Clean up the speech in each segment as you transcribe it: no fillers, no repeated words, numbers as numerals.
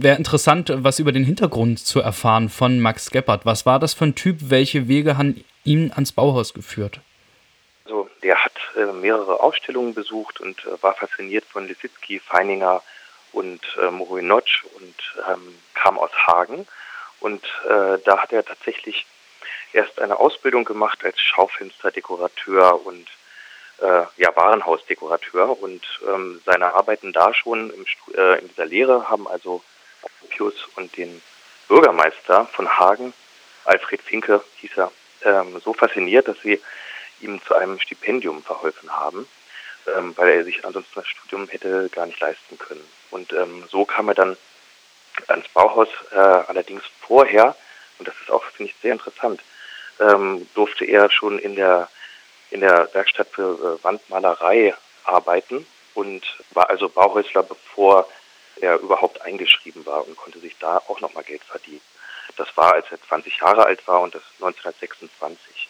wäre interessant, was über den Hintergrund zu erfahren von Max Geppert. Was war das für ein Typ? Welche Wege haben ihn ans Bauhaus geführt? Also der hat mehrere Ausstellungen besucht und war fasziniert von Lissitzky, Feininger und Moholy-Nagy und kam aus Hagen. Und da hat er tatsächlich erst eine Ausbildung gemacht als Schaufensterdekorateur und Warenhausdekorateur. Und seine Arbeiten da schon in dieser Lehre haben also Gropius und den Bürgermeister von Hagen, Alfred Finke hieß er, so fasziniert, dass sie ihm zu einem Stipendium verholfen haben, weil er sich ansonsten das Studium hätte gar nicht leisten können. Und so kam er dann ans Bauhaus, allerdings vorher, und das ist auch, finde ich, sehr interessant, durfte er schon in der Werkstatt für Wandmalerei arbeiten und war also Bauhäusler, bevor er überhaupt eingeschrieben war und konnte sich da auch nochmal Geld verdienen. Das war, als er 20 Jahre alt war und das 1926.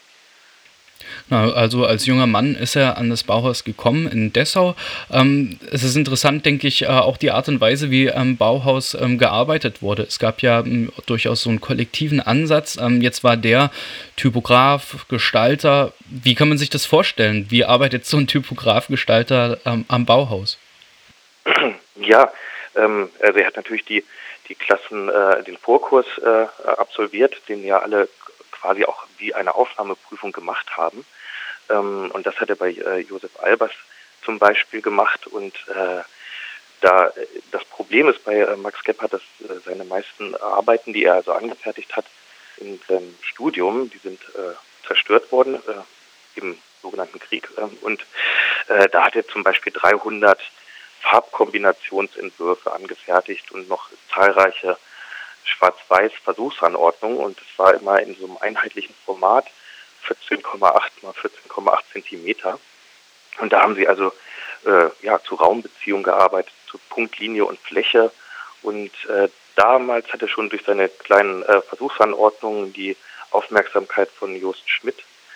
Also als junger Mann ist er an das Bauhaus gekommen in Dessau. Es ist interessant, denke ich, auch die Art und Weise, wie am Bauhaus gearbeitet wurde. Es gab ja durchaus so einen kollektiven Ansatz. Jetzt war der Typograf, Gestalter. Wie kann man sich das vorstellen? Wie arbeitet so ein Typograf, Gestalter am Bauhaus? Ja, also er hat natürlich die Klassen, den Vorkurs absolviert, den ja alle quasi auch wie eine Aufnahmeprüfung gemacht haben. Und das hat er bei Josef Albers zum Beispiel gemacht. Und da das Problem ist bei Max Geppert, dass seine meisten Arbeiten, die er also angefertigt hat in seinem Studium, die sind zerstört worden im sogenannten Krieg. Und da hat er zum Beispiel 300 Farbkombinationsentwürfe angefertigt und noch zahlreiche Schwarz-Weiß-Versuchsanordnung und es war immer in so einem einheitlichen Format 14,8 mal 14,8 Zentimeter. Und da haben sie also zu Raumbeziehungen gearbeitet, zu Punkt, Linie und Fläche. Und damals hat er schon durch seine kleinen Versuchsanordnungen die Aufmerksamkeit von Jost Schmidt,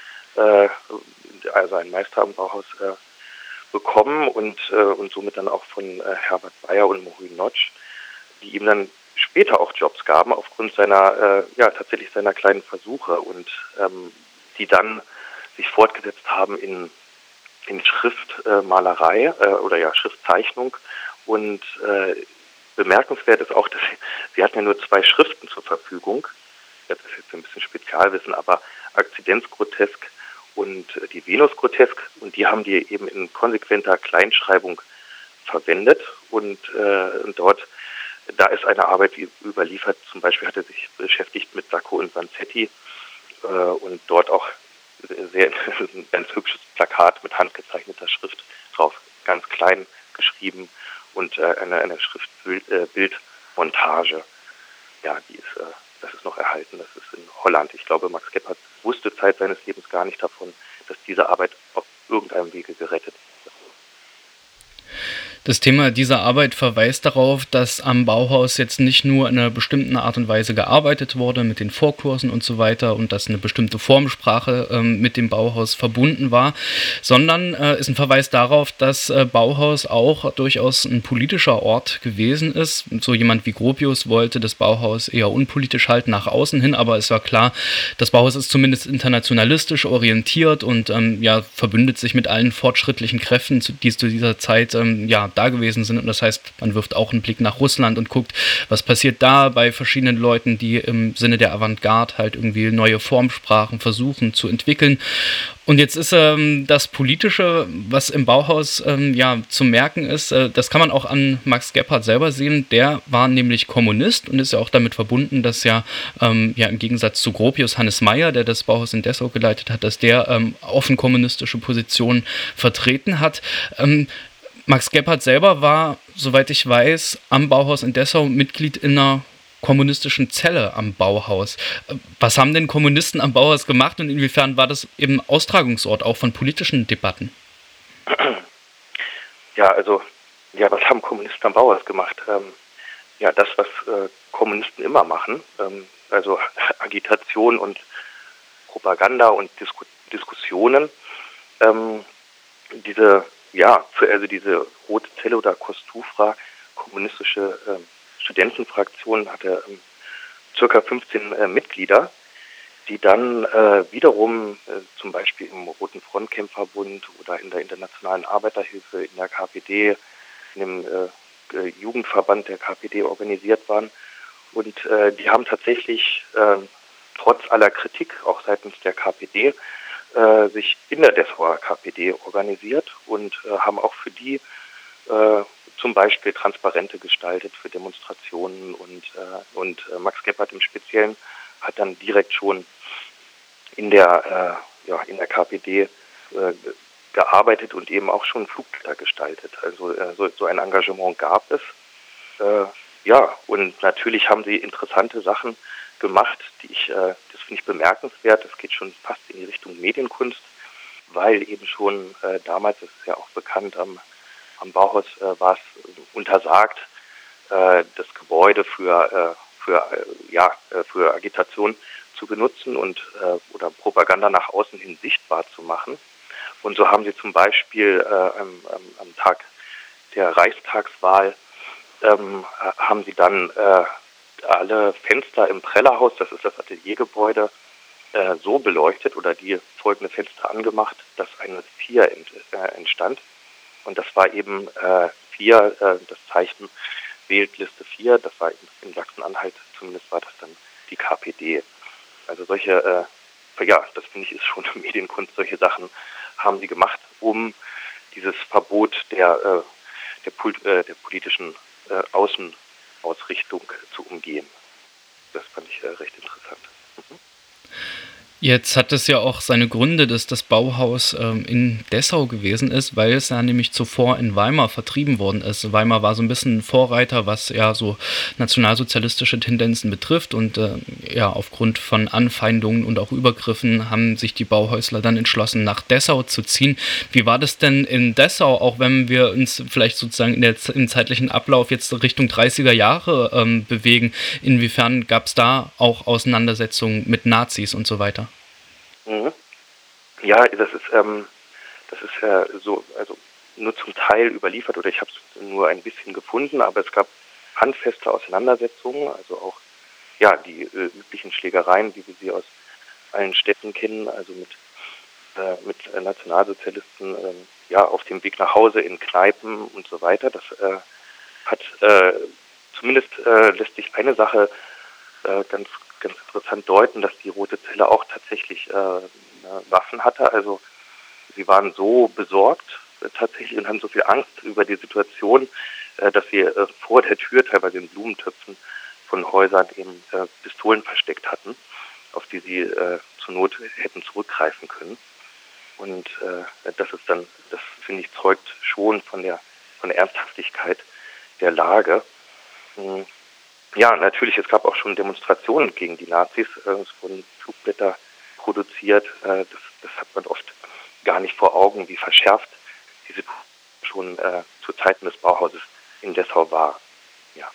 also ein Meister am Bauhaus, bekommen und somit dann auch von Herbert Bayer und Moholy-Nagy, die ihm dann später auch Jobs gaben aufgrund seiner tatsächlich seiner kleinen Versuche und die dann sich fortgesetzt haben in Schriftmalerei Schriftzeichnung und bemerkenswert ist auch, dass sie hatten ja nur 2 Schriften zur Verfügung. Das ist jetzt ein bisschen Spezialwissen, aber Akzidenzgrotesk und die Venusgrotesk und die haben die eben in konsequenter Kleinschreibung verwendet und dort da ist eine Arbeit überliefert, zum Beispiel hat er sich beschäftigt mit Sacco und Vanzetti und dort auch ein ganz hübsches Plakat mit handgezeichneter Schrift drauf, ganz klein geschrieben und eine Schriftbildmontage. Ja, das ist noch erhalten, das ist in Holland. Ich glaube, Max Geppert wusste Zeit seines Lebens gar nicht davon, dass diese Arbeit auf irgendeinem Wege gerettet ist. Das Thema dieser Arbeit verweist darauf, dass am Bauhaus jetzt nicht nur in einer bestimmten Art und Weise gearbeitet wurde mit den Vorkursen und so weiter und dass eine bestimmte Formsprache mit dem Bauhaus verbunden war, sondern ist ein Verweis darauf, dass Bauhaus auch durchaus ein politischer Ort gewesen ist. So jemand wie Gropius wollte das Bauhaus eher unpolitisch halten nach außen hin, aber es war klar, das Bauhaus ist zumindest internationalistisch orientiert und verbündet sich mit allen fortschrittlichen Kräften, die zu dieser Zeit da gewesen sind. Und das heißt, man wirft auch einen Blick nach Russland und guckt, was passiert da bei verschiedenen Leuten, die im Sinne der Avantgarde halt irgendwie neue Formsprachen versuchen zu entwickeln. Und jetzt ist das Politische, was im Bauhaus zu merken ist, das kann man auch an Max Geppert selber sehen. Der war nämlich Kommunist und ist ja auch damit verbunden, dass im Gegensatz zu Gropius Hannes Meyer, der das Bauhaus in Dessau geleitet hat, dass der offen kommunistische Positionen vertreten hat. Max Geppert selber war, soweit ich weiß, am Bauhaus in Dessau Mitglied in einer kommunistischen Zelle am Bauhaus. Was haben denn Kommunisten am Bauhaus gemacht und inwiefern war das eben Austragungsort auch von politischen Debatten? Was haben Kommunisten am Bauhaus gemacht? Das, was Kommunisten immer machen, also Agitation und Propaganda und Diskussionen, diese rote Zelle oder Kostufra, kommunistische Studentenfraktion hatte circa 15 Mitglieder, die dann wiederum zum Beispiel im Roten Frontkämpferbund oder in der Internationalen Arbeiterhilfe, in der KPD, in dem Jugendverband der KPD organisiert waren. Und die haben tatsächlich trotz aller Kritik, auch seitens der KPD, sich in der Dessauer KPD organisiert und haben auch für die zum Beispiel Transparente gestaltet für Demonstrationen und Max Gebhardt im Speziellen hat dann direkt schon in der KPD gearbeitet und eben auch schon Flugblätter gestaltet. Also so ein Engagement gab es. Und natürlich haben sie interessante Sachen gemacht, das finde ich bemerkenswert. Das geht schon fast in die Richtung Medienkunst, weil eben schon damals, das ist ja auch bekannt, am Bauhaus war es untersagt, das Gebäude für Agitation zu benutzen und oder Propaganda nach außen hin sichtbar zu machen. Und so haben sie zum Beispiel am Tag der Reichstagswahl haben sie dann alle Fenster im Prellerhaus, das ist das Ateliergebäude, so beleuchtet oder die folgende Fenster angemacht, dass eine 4 entstand. Und das war eben 4, das Zeichen wählt Liste 4, das war in Sachsen-Anhalt, zumindest war das dann die KPD. Also solche, das finde ich ist schon Medienkunst, solche Sachen haben sie gemacht, um dieses Verbot der politischen Außenausrichtung zu umgehen. Das fand ich recht interessant. Mhm. Jetzt hat es ja auch seine Gründe, dass das Bauhaus in Dessau gewesen ist, weil es ja nämlich zuvor in Weimar vertrieben worden ist. Weimar war so ein bisschen ein Vorreiter, was ja so nationalsozialistische Tendenzen betrifft und aufgrund von Anfeindungen und auch Übergriffen haben sich die Bauhäusler dann entschlossen, nach Dessau zu ziehen. Wie war das denn in Dessau, auch wenn wir uns vielleicht sozusagen im zeitlichen Ablauf jetzt Richtung 30er Jahre bewegen? Inwiefern gab es da auch Auseinandersetzungen mit Nazis und so weiter? Mhm. Ja, das ist so, also nur zum Teil überliefert oder ich habe es nur ein bisschen gefunden, aber es gab handfeste Auseinandersetzungen, also auch die üblichen Schlägereien, wie wir sie aus allen Städten kennen, also mit Nationalsozialisten auf dem Weg nach Hause in Kneipen und so weiter. Das hat zumindest lässt sich eine Sache ganz interessant deuten, dass die Rote Zelle auch tatsächlich Waffen hatte. Also sie waren so besorgt tatsächlich und haben so viel Angst über die Situation, dass sie vor der Tür teilweise in Blumentöpfen von Häusern eben Pistolen versteckt hatten, auf die sie zur Not hätten zurückgreifen können. Und das finde ich, zeugt schon von der Ernsthaftigkeit der Lage. Ja, natürlich, es gab auch schon Demonstrationen gegen die Nazis. Es wurden Flugblätter produziert. Das hat man oft gar nicht vor Augen, wie verschärft diese schon zu Zeiten des Bauhauses in Dessau war. Ja.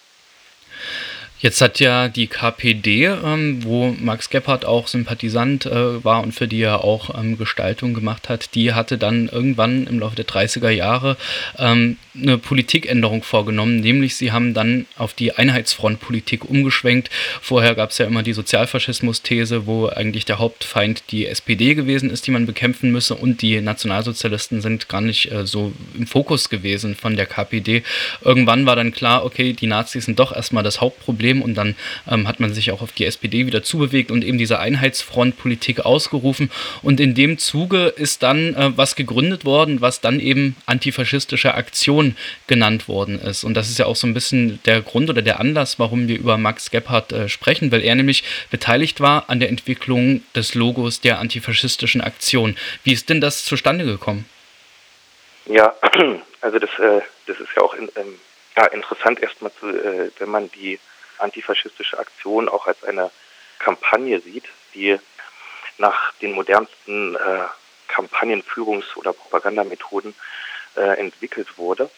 Jetzt hat ja die KPD, wo Max Gebhardt auch Sympathisant war und für die er auch Gestaltung gemacht hat, die hatte dann irgendwann im Laufe der 30er Jahre eine Politikänderung vorgenommen, nämlich sie haben dann auf die Einheitsfrontpolitik umgeschwenkt. Vorher gab es ja immer die Sozialfaschismus-These, wo eigentlich der Hauptfeind die SPD gewesen ist, die man bekämpfen müsse, und die Nationalsozialisten sind gar nicht so im Fokus gewesen von der KPD. Irgendwann war dann klar, okay, die Nazis sind doch erstmal das Hauptproblem, und dann hat man sich auch auf die SPD wieder zubewegt und eben diese Einheitsfrontpolitik ausgerufen, und in dem Zuge ist dann was gegründet worden, was dann eben antifaschistische Aktion genannt worden ist, und das ist ja auch so ein bisschen der Grund oder der Anlass, warum wir über Max Gebhardt sprechen, weil er nämlich beteiligt war an der Entwicklung des Logos der antifaschistischen Aktion. Wie ist denn das zustande gekommen? Ja, also das ist ja auch interessant erstmal, wenn man die antifaschistische Aktion auch als eine Kampagne sieht, die nach den modernsten Kampagnenführungs- oder Propagandamethoden entwickelt wurde.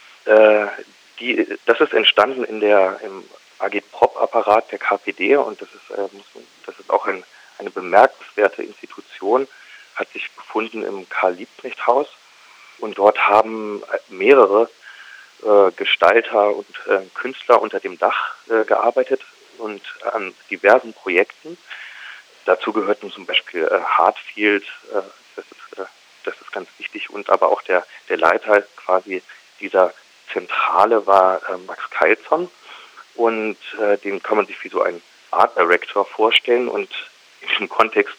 Das ist entstanden im Agitprop-Apparat der KPD, und das ist auch eine bemerkenswerte Institution, hat sich befunden im Karl-Liebknecht-Haus, und dort haben mehrere Gestalter und Künstler unter dem Dach gearbeitet und an diversen Projekten. Dazu gehörten zum Beispiel Hartfield, das ist ganz wichtig, und aber auch der Leiter quasi dieser Zentrale war Max Keilson, und den kann man sich wie so ein Art Director vorstellen, und in diesem Kontext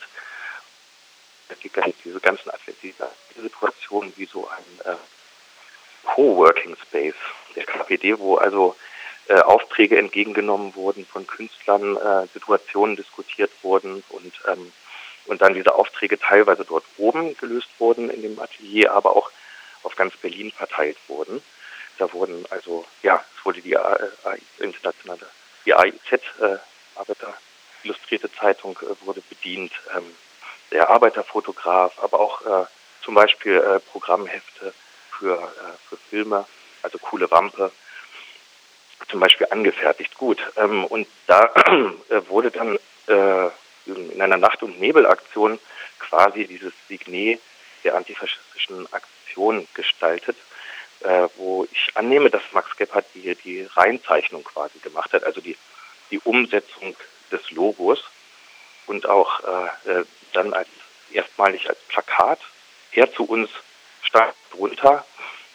diese ganzen Situationen wie so ein Coworking Space, der KPD, wo also Aufträge entgegengenommen wurden von Künstlern, Situationen diskutiert wurden und dann diese Aufträge teilweise dort oben gelöst wurden in dem Atelier, aber auch auf ganz Berlin verteilt wurden. Da wurden also, es wurde die internationale, die AIZ, Arbeiter Illustrierte Zeitung, wurde bedient, der Arbeiterfotograf, aber auch zum Beispiel Programmhefte für Filme, also Coole Wampe, zum Beispiel angefertigt. Gut, und da wurde dann in einer Nacht- und Nebelaktion quasi dieses Signet der antifaschistischen Aktion gestaltet, wo ich annehme, dass Max Gebhardt die Reinzeichnung quasi gemacht hat, also die Umsetzung des Logos, und auch dann erstmalig als Plakat. Er zu uns stand drunter.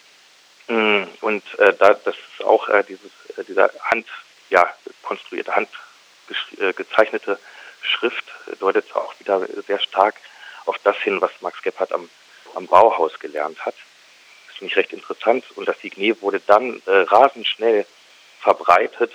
Und das ist auch dieser konstruierte, gezeichnete Schrift deutet auch wieder sehr stark auf das hin, was Max Gebhardt am Bauhaus gelernt hat. Das finde ich recht interessant. Und das Signet wurde dann rasend schnell verbreitet,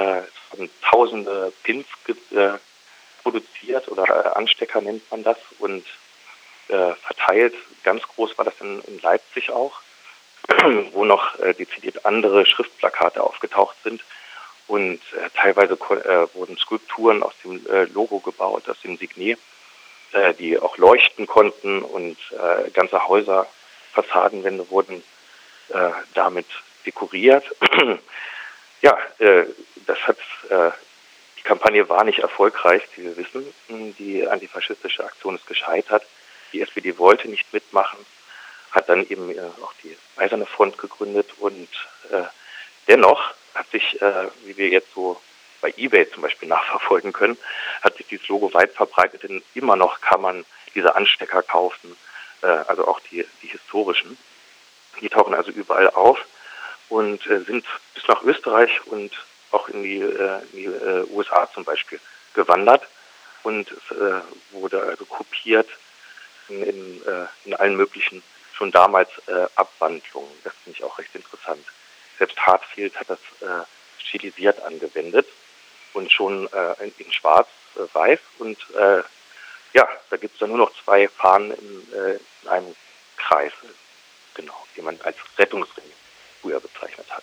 tausende Pins produziert, oder Anstecker nennt man das, und verteilt. Ganz groß war das in Leipzig auch, wo noch dezidiert andere Schriftplakate aufgetaucht sind, und teilweise wurden Skulpturen aus dem Logo gebaut, aus dem Signet, die auch leuchten konnten, und ganze Häuser, Fassadenwände wurden damit dekoriert. Die Kampagne war nicht erfolgreich, wie wir wissen. Die antifaschistische Aktion ist gescheitert. Die SPD wollte nicht mitmachen, hat dann eben auch die Eiserne Front gegründet, und dennoch hat sich, wie wir jetzt so bei eBay zum Beispiel nachverfolgen können, hat sich dieses Logo weit verbreitet, denn immer noch kann man diese Anstecker kaufen, also auch die historischen. Die tauchen also überall auf und sind bis nach Österreich und auch in die USA zum Beispiel gewandert, und es wurde also kopiert in allen möglichen, schon damals Abwandlungen. Das finde ich auch recht interessant. Selbst Hartfield hat das stilisiert angewendet und schon in schwarz-weiß, und da gibt es dann nur noch 2 Fahnen in einem Kreis, genau, die man als Rettungsring früher bezeichnet hat.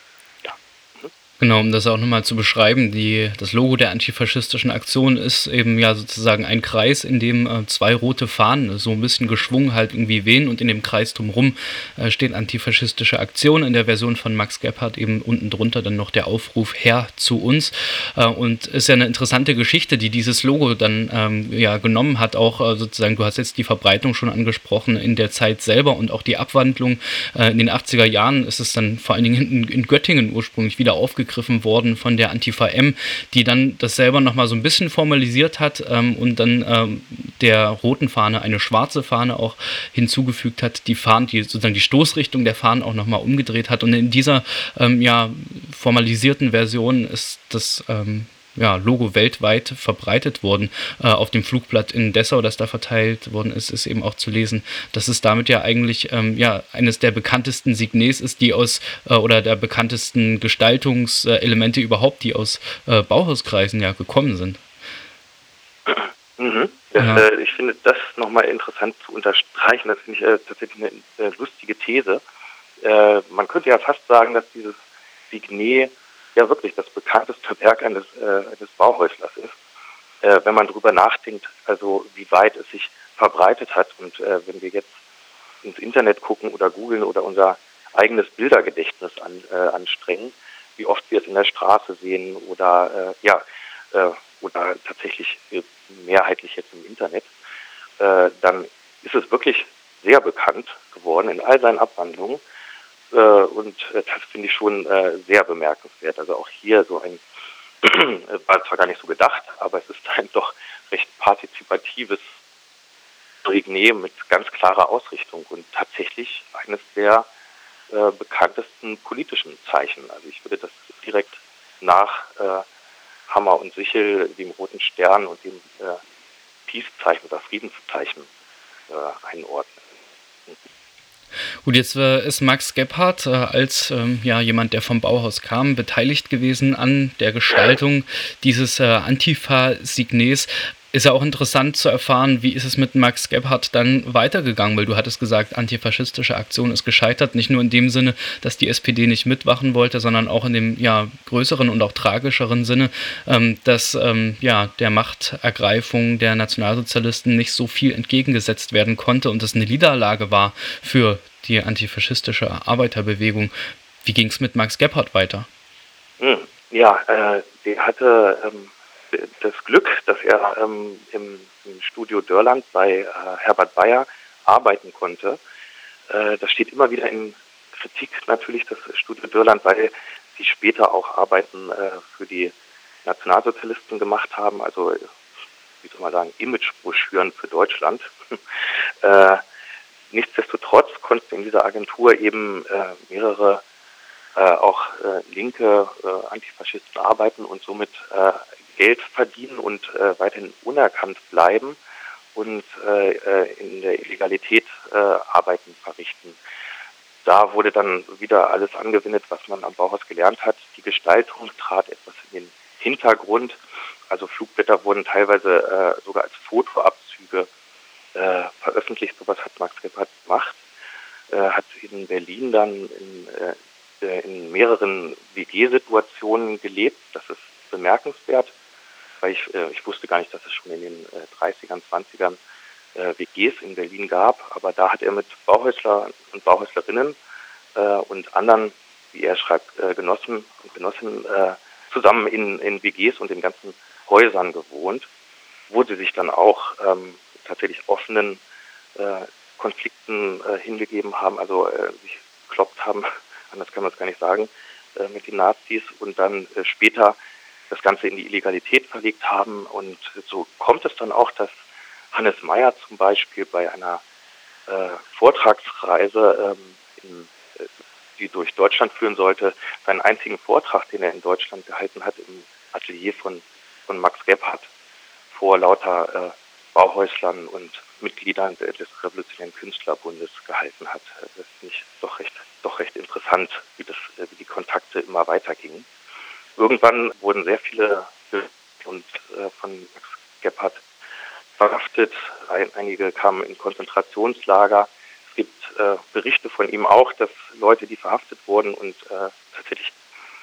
Genau, um das auch nochmal zu beschreiben, das Logo der antifaschistischen Aktion ist eben ja sozusagen ein Kreis, in dem 2 rote Fahnen so ein bisschen geschwungen halt irgendwie wehen, und in dem Kreis drumherum steht antifaschistische Aktion, in der Version von Max Gebhardt eben unten drunter dann noch der Aufruf Her zu uns, und ist ja eine interessante Geschichte, die dieses Logo dann genommen hat, auch sozusagen, du hast jetzt die Verbreitung schon angesprochen in der Zeit selber und auch die Abwandlung. In den 80er Jahren ist es dann vor allen Dingen in Göttingen ursprünglich wieder aufgegriffen worden von der Antifa M, die dann das selber nochmal so ein bisschen formalisiert hat, und dann der roten Fahne eine schwarze Fahne auch hinzugefügt hat, die sozusagen die Stoßrichtung der Fahnen auch nochmal umgedreht hat, und in dieser formalisierten Version ist das Logo weltweit verbreitet worden. Auf dem Flugblatt in Dessau, das da verteilt worden ist eben auch zu lesen, dass es damit ja eigentlich eines der bekanntesten Signets ist, die oder der bekanntesten Gestaltungselemente überhaupt, die aus Bauhauskreisen ja gekommen sind. Mhm. Ich finde das nochmal interessant zu unterstreichen. Das finde ich tatsächlich eine lustige These. Man könnte ja fast sagen, dass dieses Signet ja wirklich das bekannteste Werk eines Bauhäuslers ist, wenn man darüber nachdenkt, also wie weit es sich verbreitet hat. Und wenn wir jetzt ins Internet gucken oder googeln oder unser eigenes Bildergedächtnis anstrengen, wie oft wir es in der Straße sehen oder tatsächlich mehrheitlich jetzt im Internet, dann ist es wirklich sehr bekannt geworden in all seinen Abwandlungen. das finde ich schon sehr bemerkenswert. Also auch hier so ein, war zwar gar nicht so gedacht, aber es ist ein doch recht partizipatives Signet mit ganz klarer Ausrichtung und tatsächlich eines der bekanntesten politischen Zeichen. Also ich würde das direkt nach Hammer und Sichel, dem Roten Stern und dem Peace-Zeichen oder Friedenszeichen einordnen. Gut, jetzt ist Max Gebhardt als jemand, der vom Bauhaus kam, beteiligt gewesen an der Gestaltung dieses Antifa-Signets. Ist ja auch interessant zu erfahren, wie ist es mit Max Gebhardt dann weitergegangen, weil du hattest gesagt, antifaschistische Aktion ist gescheitert, nicht nur in dem Sinne, dass die SPD nicht mitmachen wollte, sondern auch in dem größeren und auch tragischeren Sinne, dass der Machtergreifung der Nationalsozialisten nicht so viel entgegengesetzt werden konnte und es eine Niederlage war für die antifaschistische Arbeiterbewegung. Wie ging es mit Max Gebhardt weiter? Der hatte das Glück, dass er im Studio Dörland bei Herbert Bayer arbeiten konnte. Das steht immer wieder in Kritik natürlich, das Studio Dörland, weil sie später auch Arbeiten für die Nationalsozialisten gemacht haben, also wie soll man sagen, Imagebroschüren für Deutschland. Nichtsdestotrotz konnten in dieser Agentur eben mehrere auch linke Antifaschisten arbeiten und somit Geld verdienen und weiterhin unerkannt bleiben und in der Illegalität Arbeiten verrichten. Da wurde dann wieder alles angewendet, was man am Bauhaus gelernt hat. Die Gestaltung trat etwas in den Hintergrund. Also Flugblätter wurden teilweise sogar als Fotoabzüge veröffentlicht. Sowas hat Max Gebhardt gemacht. Hat in Berlin dann in mehreren WG-Situationen gelebt. Das ist bemerkenswert, weil ich wusste gar nicht, dass es schon in den 30ern, 20ern WGs in Berlin gab. Aber da hat er mit Bauhäusler und Bauhäuslerinnen und anderen, wie er schreibt, Genossen und Genossinnen zusammen in WGs und in ganzen Häusern gewohnt, wo sie sich dann auch tatsächlich offenen Konflikten hingegeben haben, also sich gekloppt haben, anders kann man es gar nicht sagen, mit den Nazis und dann später das Ganze in die Illegalität verlegt haben. Und so kommt es dann auch, dass Hannes Meyer zum Beispiel bei einer Vortragsreise, die durch Deutschland führen sollte, seinen einzigen Vortrag, den er in Deutschland gehalten hat, im Atelier von Max Gebhardt vor lauter Bauhäuslern und Mitgliedern des Revolutionären Künstlerbundes gehalten hat. Das finde ich doch recht interessant, wie die Kontakte immer weitergingen. Irgendwann wurden sehr viele von Max Gebhardt verhaftet. Einige kamen in Konzentrationslager. Es gibt Berichte von ihm auch, dass Leute, die verhaftet wurden und tatsächlich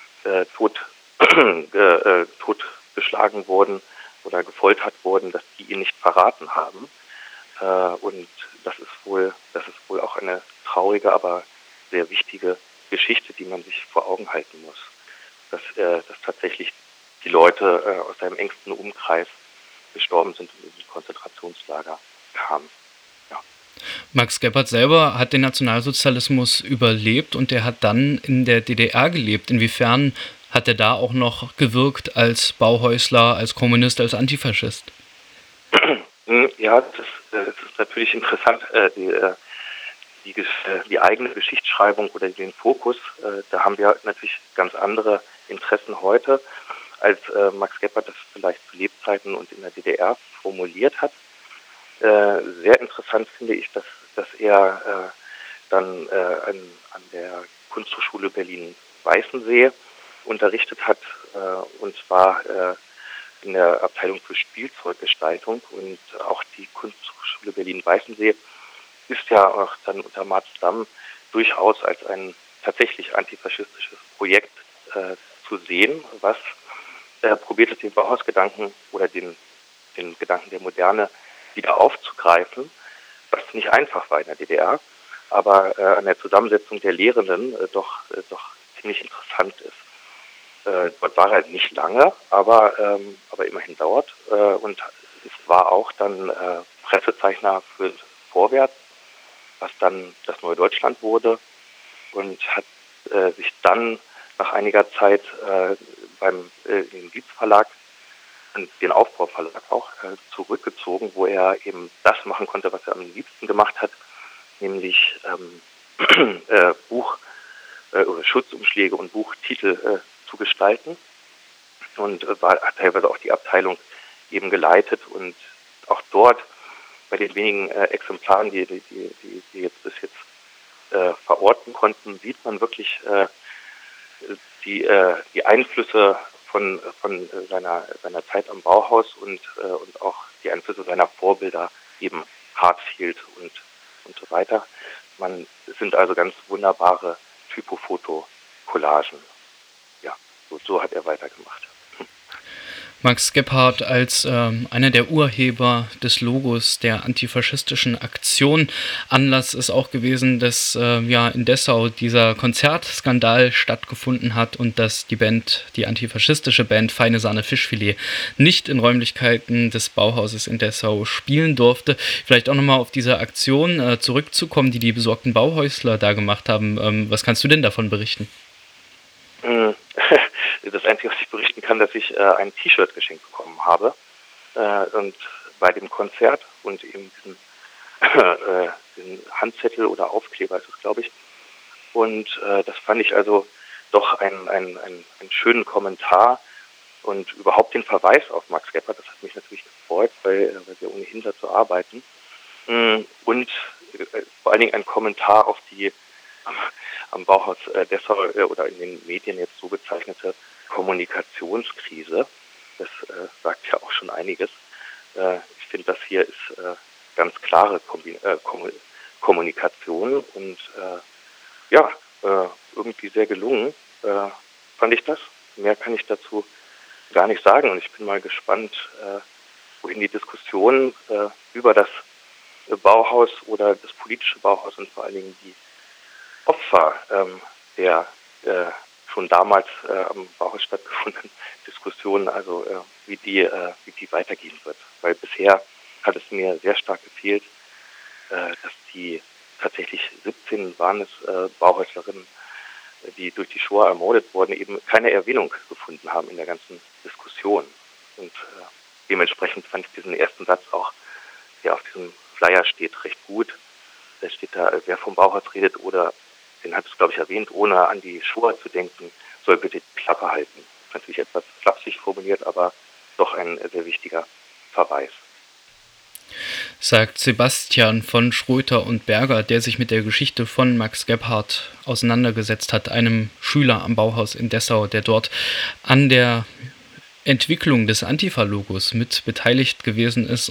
totgeschlagen wurden oder gefoltert wurden, dass die ihn nicht verraten haben. Und das ist wohl auch eine traurige, aber sehr wichtige Geschichte, die man sich vor Augen halten muss. Dass tatsächlich die Leute aus seinem engsten Umkreis gestorben sind und in die Konzentrationslager kamen. Ja. Max Gebhardt selber hat den Nationalsozialismus überlebt und er hat dann in der DDR gelebt. Inwiefern hat er da auch noch gewirkt als Bauhäusler, als Kommunist, als Antifaschist? Ja, das ist natürlich interessant, die eigene Geschichtsschreibung oder den Fokus. Da haben wir natürlich ganz andere Interessen heute, als Max Gebhardt das vielleicht zu Lebzeiten und in der DDR formuliert hat. Sehr interessant finde ich, dass er dann an der Kunsthochschule Berlin-Weißensee unterrichtet hat, und zwar in der Abteilung für Spielzeuggestaltung. Und auch die Kunsthochschule Berlin-Weißensee ist ja auch dann unter Mats Damm durchaus als ein tatsächlich antifaschistisches Projekt zu sehen, was probiert es, den Bauhausgedanken oder den Gedanken der Moderne wieder aufzugreifen, was nicht einfach war in der DDR, aber an der Zusammensetzung der Lehrenden doch ziemlich interessant ist. Dort war er nicht lange, aber immerhin dort. Und es war auch dann Pressezeichner für Vorwärts, was dann das Neue Deutschland wurde. und hat sich dann nach einiger Zeit im Dietz Verlag, den Aufbauverlag auch, zurückgezogen, wo er eben das machen konnte, was er am liebsten gemacht hat, nämlich oder Schutzumschläge und Buchtitel zu gestalten, und hat teilweise auch die Abteilung eben geleitet, und auch dort bei den wenigen Exemplaren, die jetzt bis jetzt verorten konnten, sieht man wirklich die Einflüsse von seiner Zeit am Bauhaus und auch die Einflüsse seiner Vorbilder, eben Hartfield und so weiter. Es sind also ganz wunderbare Typofoto-Collagen. Ja, so hat er weitergemacht. Max Gebhardt als einer der Urheber des Logos der antifaschistischen Aktion. Anlass ist auch gewesen, dass in Dessau dieser Konzertskandal stattgefunden hat und dass die antifaschistische Band Feine Sahne Fischfilet nicht in Räumlichkeiten des Bauhauses in Dessau spielen durfte. Vielleicht auch nochmal auf diese Aktion zurückzukommen, die besorgten Bauhäusler da gemacht haben. Was kannst du denn davon berichten? Das Einzige, was ich berichten kann, dass ich ein T-Shirt geschenkt bekommen habe und bei dem Konzert und eben diesen Handzettel oder Aufkleber ist es, glaube ich. Und das fand ich also doch einen schönen Kommentar und überhaupt den Verweis auf Max Gebhardt. Das hat mich natürlich gefreut, weil wir ohnehin dazu arbeiten. Und vor allen Dingen ein Kommentar auf die am Bauhaus Dessau oder in den Medien jetzt so bezeichnete Kommunikationskrise. Das sagt ja auch schon einiges. Ich finde, das hier ist ganz klare Kommunikation und irgendwie sehr gelungen, fand ich das. Mehr kann ich dazu gar nicht sagen, und ich bin mal gespannt, wohin die Diskussion über das Bauhaus oder das politische Bauhaus und vor allen Dingen die Opfer der schon damals am Bauhaus stattgefundenen Diskussionen, also wie die weitergehen wird. Weil bisher hat es mir sehr stark gefehlt, dass die tatsächlich 17 waren es Bauhäuslerinnen, die durch die Shoah ermordet wurden, eben keine Erwähnung gefunden haben in der ganzen Diskussion. Und dementsprechend fand ich diesen ersten Satz auch, der auf diesem Flyer steht, recht gut. Da steht da, wer vom Bauhaus redet oder, den hat es, glaube ich, erwähnt, ohne an die Shoah zu denken, soll bitte die Klappe halten. Natürlich etwas flapsig formuliert, aber doch ein sehr wichtiger Verweis. Sagt Sebastian von Schröter und Berger, der sich mit der Geschichte von Max Gebhardt auseinandergesetzt hat, einem Schüler am Bauhaus in Dessau, der dort an der Entwicklung des Antifa-Logos mit beteiligt gewesen ist